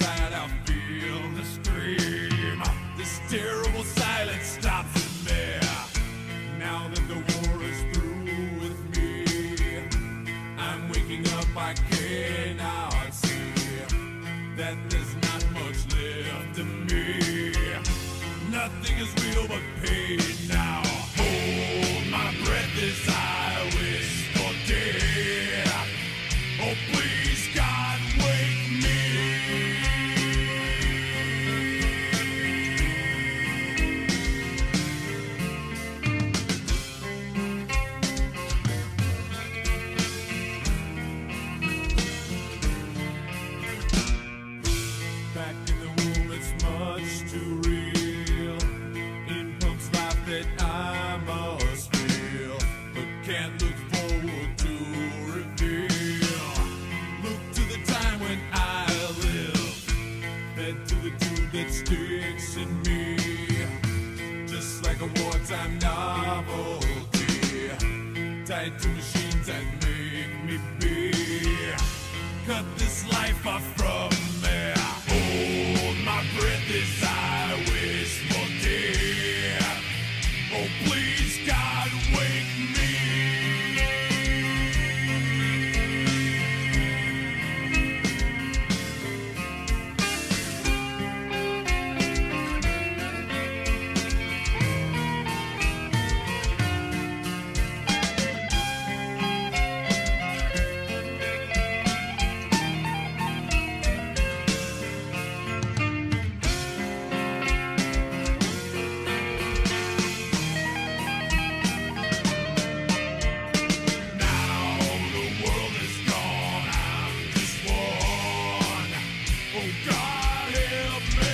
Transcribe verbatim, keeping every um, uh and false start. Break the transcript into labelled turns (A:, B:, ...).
A: inside, I feel the scream. This terrible silence stops in there. Now that the war is through with me, I'm waking up, I cannot see that there's not much left of me. Nothing is real but pain now. Hold my breath as I wish for death. Oh please God, wake me. Back in the womb, it's much too real. In Punk's life that I must feel, but can't look forward to reveal. Look to the time when I live, fed to the dude that sticks in me, just like a wartime novelty, tied to machines that make me be. Cut this life off from me. Hold my breath as I wish for death. Oh please God, wake me. Oh God, help me.